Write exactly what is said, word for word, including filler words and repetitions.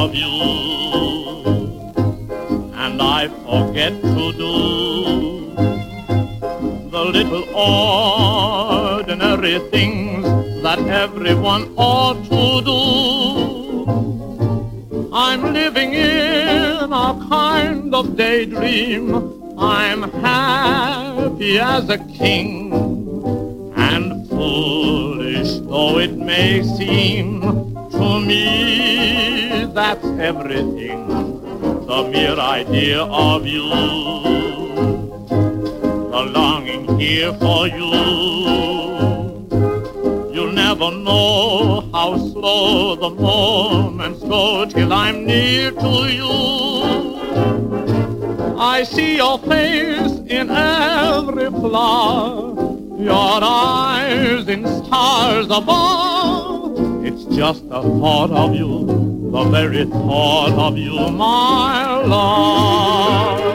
of you, and I forget to do the little ordinary things that everyone ought to do. I'm living in a kind of daydream. I'm happy as a king, and foolish though it may seem, to me that's everything, the mere idea of you, the longing here for you. You'll never know how slow the moments go till I'm near to you. I see your face in every flower, your eyes in stars above. It's just the thought of you, the very thought of you, my love.